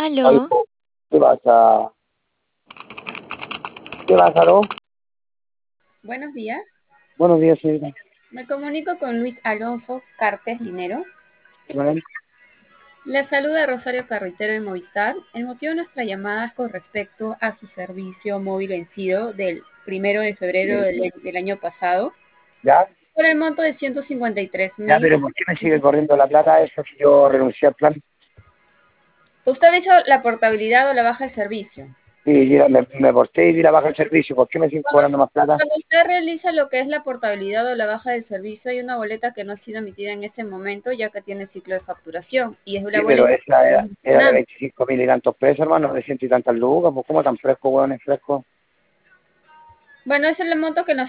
Aló, Aló, ¿qué pasa? ¿Qué pasa, aló? Buenos días. Buenos días, señorita. Me comunico con Luis Alonso Cartes Linero. Bueno, Le saluda Rosario Carretero de Movistar. El motivo de nuestra llamada es con respecto a su servicio móvil vencido del 1 de febrero del año pasado ¿ya? por el monto de 153 Ya, mil. pero ¿por qué me sigue corriendo la plata eso si yo renuncié al plan? Usted ha hecho la portabilidad o la baja del servicio. Sí, me porté y di la baja del servicio. ¿Por qué me siguen Cuando, cobrando más plata? cuando usted realiza lo que es la portabilidad o la baja del servicio, hay una boleta que no ha sido emitida en ese momento ya que tiene ciclo de facturación y es Sí, la pero boleta esa que era, estamos era de gestionando. 25.000 y tantos pesos, hermano, de ciento y tantas lucas. Pues, ¿cómo tan fresco, weón, es fresco? Bueno, ese es el monto que nos